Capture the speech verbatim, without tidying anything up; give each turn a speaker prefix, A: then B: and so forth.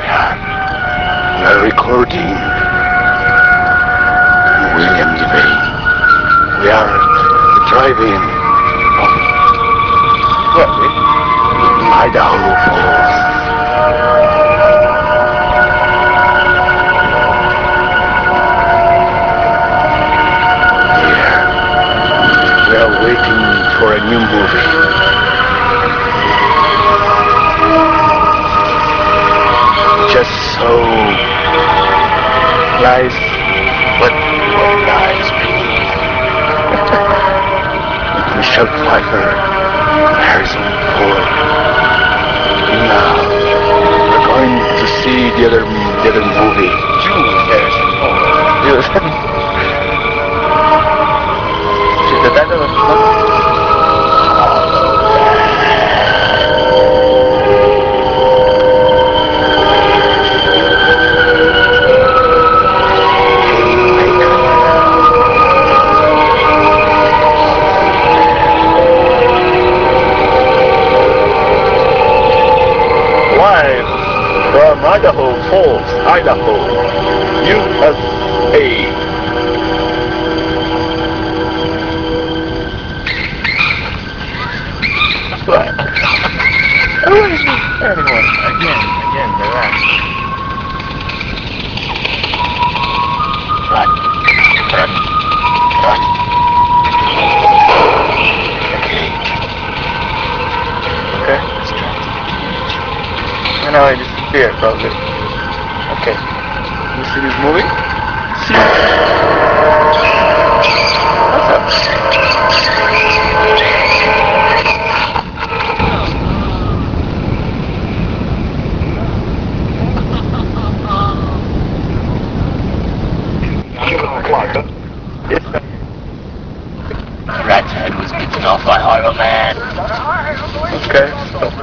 A: Adrian. We're recording William Devane. We are driving from Idaho Falls. Yeah, we are waiting for a new movie. Just so lies, but what lies beneath? Michelle Pfeiffer, Harrison Ford. Now we're going to see the other the other movie.
B: You, Harrison Ford.
A: Yes. The title of the Live from Idaho Falls, Idaho, U S A. What? Anyone?
B: Again, again, relax.
A: Run, run, run. Okay. Okay.
B: Distracted image.
A: I know I disappeared probably. Okay. You see this movie? See? What's up?
B: Rat's head was bitten off by Iron Man.
A: Okay, stop.